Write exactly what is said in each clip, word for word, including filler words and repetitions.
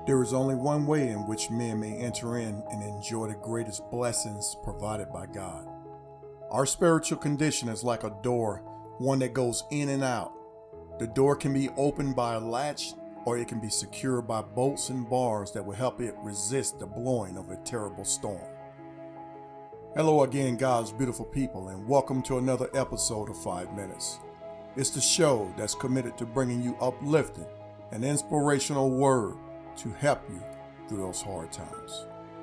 There is only one way in which men may enter in and enjoy the greatest blessings provided by God. Our spiritual condition is like a door, one that goes in and out. The door can be opened by a latch, or it can be secured by bolts and bars that will help it resist the blowing of a terrible storm. Hello again, God's beautiful people, and welcome to another episode of Five Minutes. It's the show that's committed to bringing you uplifting and inspirational word to help you through those hard times.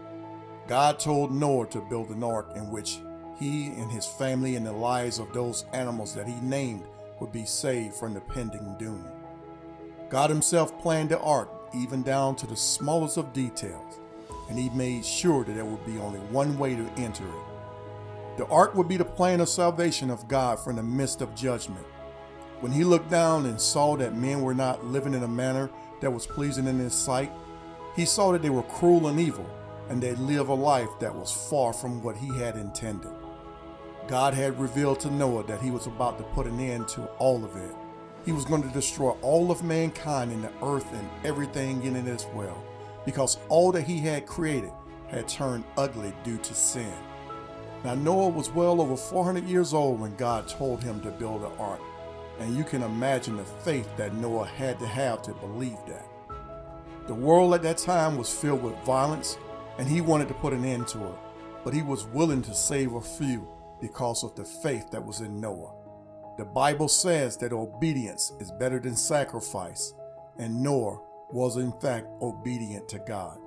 God told Noah to build an ark in which he and his family and the lives of those animals that he named would be saved from the pending doom. God himself planned the ark even down to the smallest of details, and he made sure that there would be only one way to enter it. The ark would be the plan of salvation of God from the midst of judgment. When he looked down and saw that men were not living in a manner that was pleasing in his sight, he saw that they were cruel and evil, and they lived a life that was far from what he had intended. God had revealed to Noah that he was about to put an end to all of it. He was going to destroy all of mankind in the earth and everything in it as well, because all that he had created had turned ugly due to sin. Now Noah was well over four hundred years old when God told him to build an ark, and you can imagine the faith that Noah had to have to believe that. The world at that time was filled with violence, and he wanted to put an end to it, but he was willing to save a few because of the faith that was in Noah. The Bible says that obedience is better than sacrifice, and Noah was in fact obedient to God.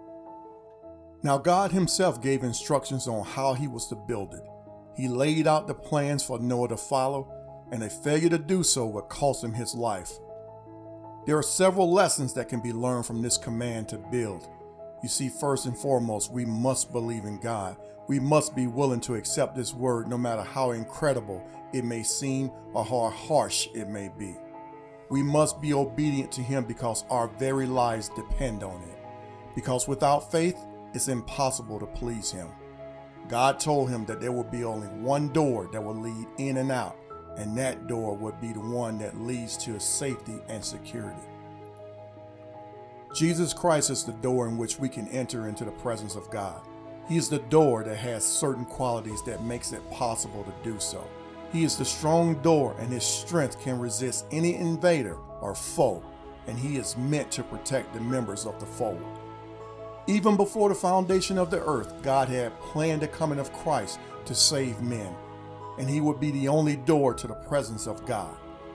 Now God himself gave instructions on how he was to build it. He laid out the plans for Noah to follow, and a failure to do so would cost him his life. There are several lessons that can be learned from this command to build. You see, first and foremost, we must believe in God. We must be willing to accept this word no matter how incredible it may seem or how harsh it may be. We must be obedient to him because our very lives depend on it. Because without faith, it's impossible to please him. God told him that there would be only one door that will lead in and out, and that door would be the one that leads to safety and security. Jesus Christ is the door in which we can enter into the presence of God. He is the door that has certain qualities that makes it possible to do so. He is the strong door, and his strength can resist any invader or foe, and he is meant to protect the members of the fold. Even before the foundation of the earth, God had planned the coming of Christ to save men, and he would be the only door to the presence of God.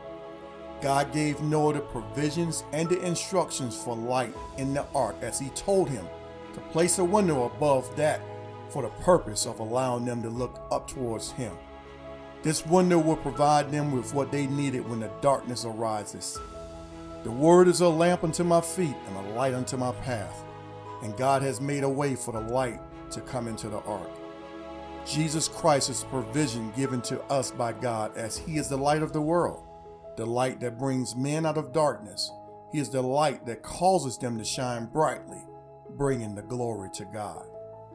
God gave Noah the provisions and the instructions for light in the ark as he told him to place a window above that for the purpose of allowing them to look up towards him. This window will provide them with what they needed when the darkness arises. The word is a lamp unto my feet and a light unto my path, and God has made a way for the light to come into the ark. Jesus Christ is the provision given to us by God as he is the light of the world, the light that brings men out of darkness. He is the light that causes them to shine brightly, bringing the glory to God.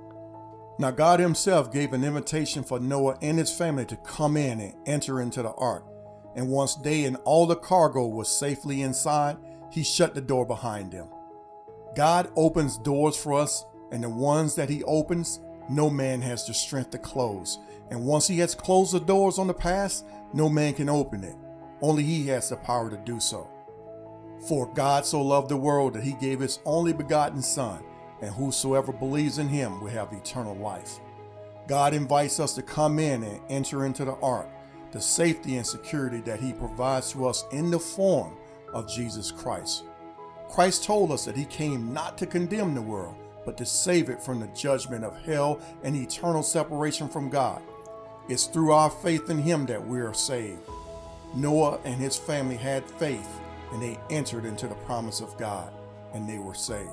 Now God himself gave an invitation for Noah and his family to come in and enter into the ark. And once they and all the cargo was safely inside, he shut the door behind them. God opens doors for us, and the ones that he opens, no man has the strength to close. And once he has closed the doors on the past, no man can open it. Only he has the power to do so. For God so loved the world that he gave his only begotten Son, and whosoever believes in him will have eternal life. God invites us to come in and enter into the ark, the safety and security that he provides to us in the form of Jesus Christ. Christ told us that he came not to condemn the world, but to save it from the judgment of hell and eternal separation from God. It's through our faith in him that we are saved. Noah and his family had faith, and they entered into the promise of God, and they were saved.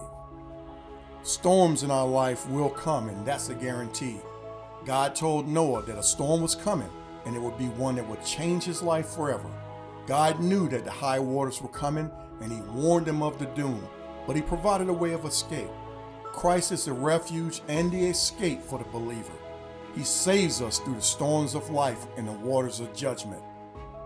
Storms in our life will come, and that's a guarantee. God told Noah that a storm was coming, and it would be one that would change his life forever. God knew that the high waters were coming, and he warned them of the doom, but he provided a way of escape. Christ is the refuge and the escape for the believer. He saves us through the storms of life and the waters of judgment.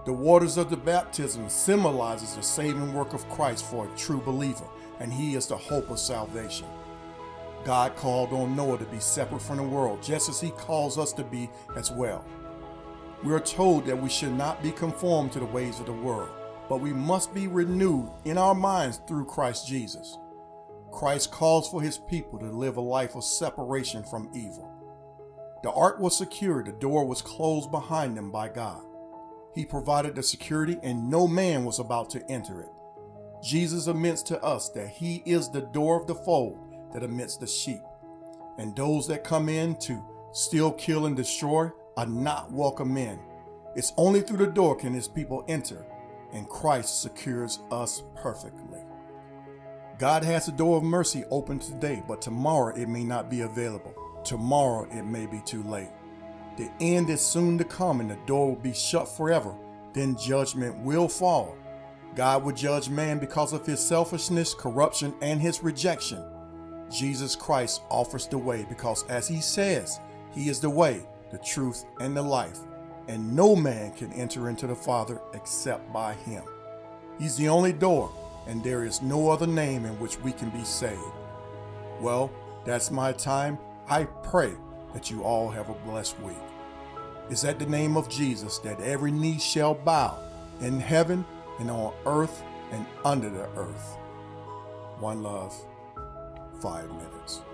The waters of the baptism symbolizes the saving work of Christ for a true believer, and he is the hope of salvation. God called on Noah to be separate from the world, just as he calls us to be as well. We are told that we should not be conformed to the ways of the world, but we must be renewed in our minds through Christ Jesus. Christ calls for his people to live a life of separation from evil. The ark was secure, the door was closed behind them by God. He provided the security and no man was about to enter it. Jesus admits to us that he is the door of the fold that admits the sheep, and those that come in to steal, kill, and destroy are not welcome in. It's only through the door can his people enter, and Christ secures us perfectly. God has the door of mercy open today, but tomorrow it may not be available. Tomorrow it may be too late. The end is soon to come and the door will be shut forever. Then judgment will fall. God will judge man because of his selfishness, corruption, and his rejection. Jesus Christ offers the way because, as he says, he is the way, the truth, and the life, and no man can enter into the Father except by him. He's the only door, and there is no other name in which we can be saved. Well, that's my time. I pray that you all have a blessed week. It's at the name of Jesus that every knee shall bow in heaven and on earth and under the earth. One love, five minutes.